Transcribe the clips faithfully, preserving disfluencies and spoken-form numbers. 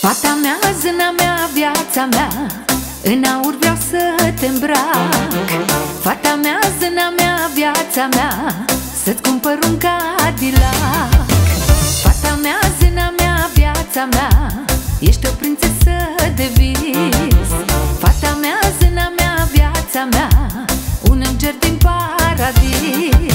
Fata mea, zâna mea, viața mea, în aur vreau să te îmbrac. Fata mea, zâna mea, viața mea, să-ți cumpăr un Cadillac. Fata mea, zâna mea, viața mea, ești o prințesă de vis. Fata mea, zâna mea, viața mea, un înger din paradis.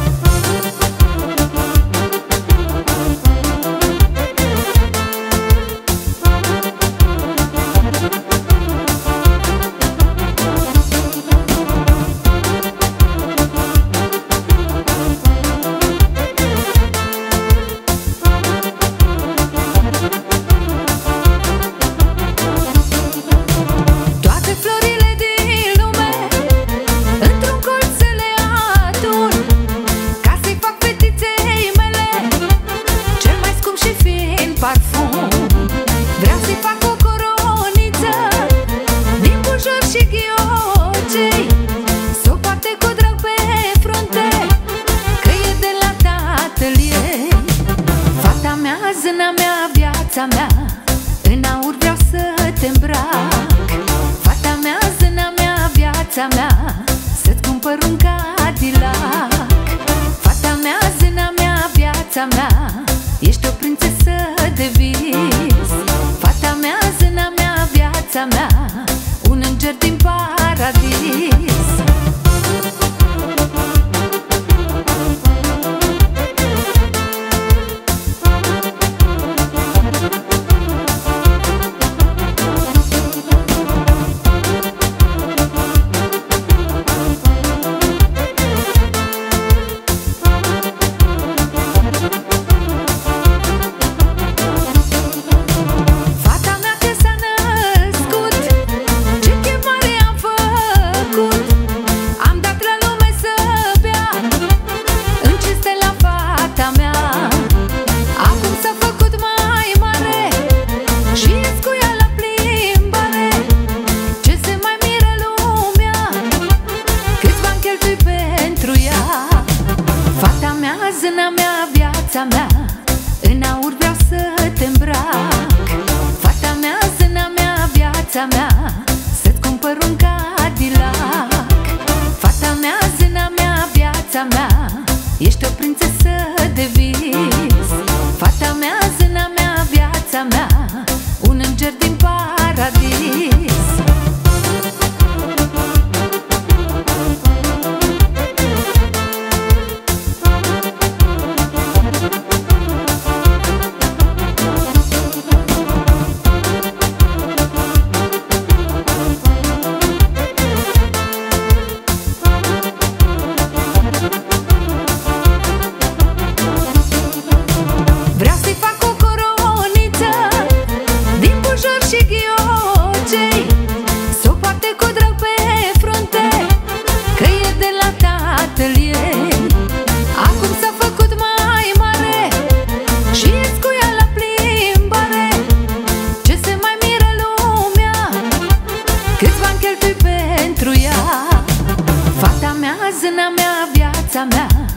Zâna mea, viața mea, în aur vreau să te îmbrac. Fata mea, zâna mea, viața mea, să-ți cumpăr un Cadillac. Fata mea, zâna mea, viața mea, ești o prințesă de vis. Fata mea, zâna mea, viața mea, un înger din paradis. Zâna mea, viața mea, în aur vreau să te îmbrac. Fata mea, zâna mea, viața mea, să-ți cumpăr un Cadillac. Fata mea, zâna mea, viața mea, ești o prințesă de vis. Fata mea, zâna mea, viața mea, un înger din paradis. Câți bani cheltui pentru ea? Fata mea, zâna mea, viața mea,